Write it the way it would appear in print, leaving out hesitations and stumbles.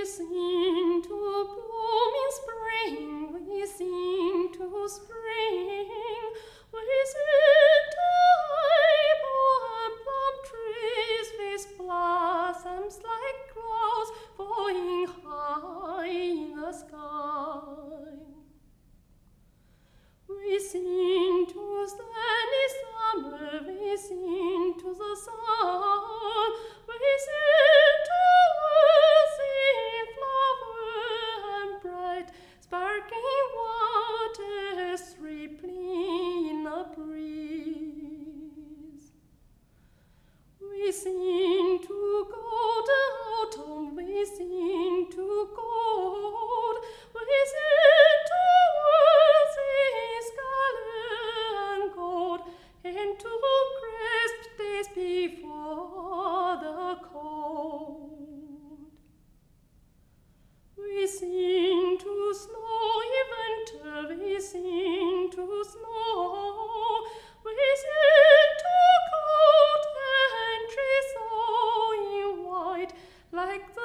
sing to blooming spring, we sing to spring, we sing to apple and plum trees with blossoms like clouds falling high in the sky. We sing to sunny summer, we sing to the sun, we sing to rosy flower and bright sparkling waters rippling in the breeze. We sing to golden autumn, we sing to gold, we sing to rosy scarlet and gold, and to crisp days before the cold. We sing to snowy winter, we sing to snow, we sing to cold and trees so in white, like the